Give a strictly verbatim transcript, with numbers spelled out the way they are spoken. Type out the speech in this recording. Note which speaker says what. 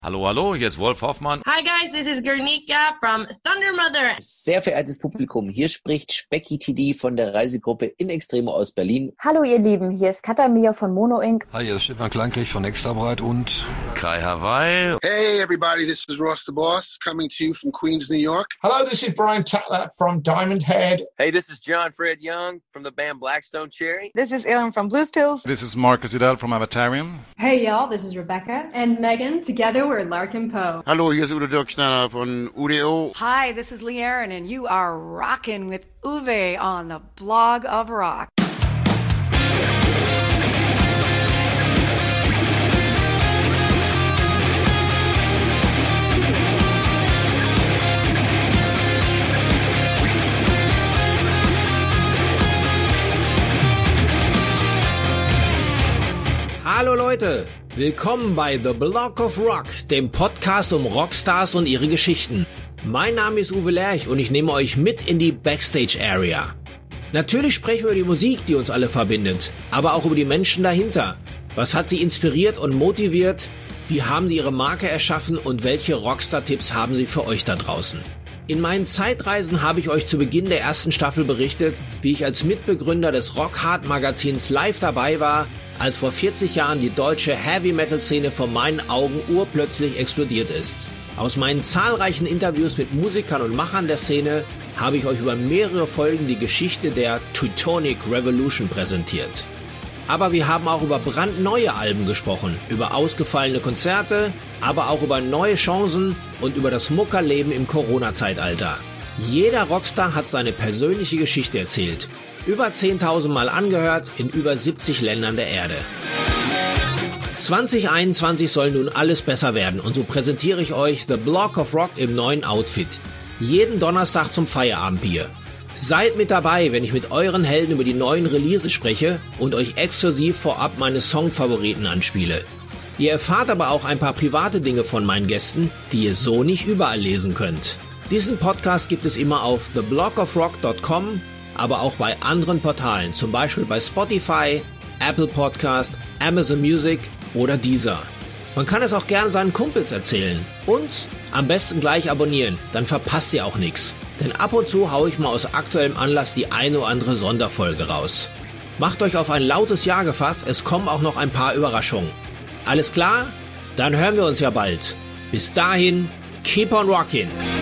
Speaker 1: Hallo, hallo, hier ist Wolf Hoffmann.
Speaker 2: Hi guys, this is Guernica from Thunder Mother.
Speaker 3: Sehr verehrtes Publikum, hier spricht Specky T D von der Reisegruppe In Extremo aus Berlin.
Speaker 4: Hallo ihr Lieben, hier ist Katamir von Mono Inc.
Speaker 5: Hi, hier ist Stefan Kleinkrieg von Extrabreit und
Speaker 1: Kai Hawaii.
Speaker 6: Hey everybody, this is Ross the Boss coming to you from Queens, New York.
Speaker 7: Hello, this is Brian Tatler from Diamond Head.
Speaker 8: Hey, this is John Fred Young from the band Blackstone Cherry.
Speaker 9: This is Aaron from Blues Pills.
Speaker 10: This is Marcus Idal from Avatarium.
Speaker 11: Hey y'all, this is Rebecca and Megan. Together we're Larkin Poe.
Speaker 12: Hallo, hier ist Udo Dirkschneider von U D O.
Speaker 13: Hi, this is Lee Aaron and you are rocking with Uwe on the Blog of Rock.
Speaker 14: Hallo Leute, willkommen bei The Blog of Rock, dem Podcast um Rockstars und ihre Geschichten. Mein Name ist Uwe Lerch und ich nehme euch mit in die Backstage Area. Natürlich sprechen wir über die Musik, die uns alle verbindet, aber auch über die Menschen dahinter. Was hat sie inspiriert und motiviert? Wie haben sie ihre Marke erschaffen und welche Rockstar-Tipps haben sie für euch da draußen? In meinen Zeitreisen habe ich euch zu Beginn der ersten Staffel berichtet, wie ich als Mitbegründer des Rockhard-Magazins live dabei war, als vor vierzig Jahren die deutsche Heavy-Metal-Szene vor meinen Augen urplötzlich explodiert ist. Aus meinen zahlreichen Interviews mit Musikern und Machern der Szene habe ich euch über mehrere Folgen die Geschichte der Teutonic Revolution präsentiert. Aber wir haben auch über brandneue Alben gesprochen, über ausgefallene Konzerte, aber auch über neue Chancen und über das Muckerleben im Corona-Zeitalter. Jeder Rockstar hat seine persönliche Geschichte erzählt. Über zehntausend Mal angehört in über siebzig Ländern der Erde. zwanzig einundzwanzig soll nun alles besser werden und so präsentiere ich euch The Blog of Rock im neuen Outfit. Jeden Donnerstag zum Feierabendbier. Seid mit dabei, wenn ich mit euren Helden über die neuen Releases spreche und euch exklusiv vorab meine Songfavoriten anspiele. Ihr erfahrt aber auch ein paar private Dinge von meinen Gästen, die ihr so nicht überall lesen könnt. Diesen Podcast gibt es immer auf the blog of rock dot com, aber auch bei anderen Portalen, zum Beispiel bei Spotify, Apple Podcast, Amazon Music oder Deezer. Man kann es auch gerne seinen Kumpels erzählen und am besten gleich abonnieren, dann verpasst ihr auch nichts. Denn ab und zu haue ich mal aus aktuellem Anlass die eine oder andere Sonderfolge raus. Macht euch auf ein lautes Jahr gefasst, es kommen auch noch ein paar Überraschungen. Alles klar? Dann hören wir uns ja bald. Bis dahin, keep on rockin'!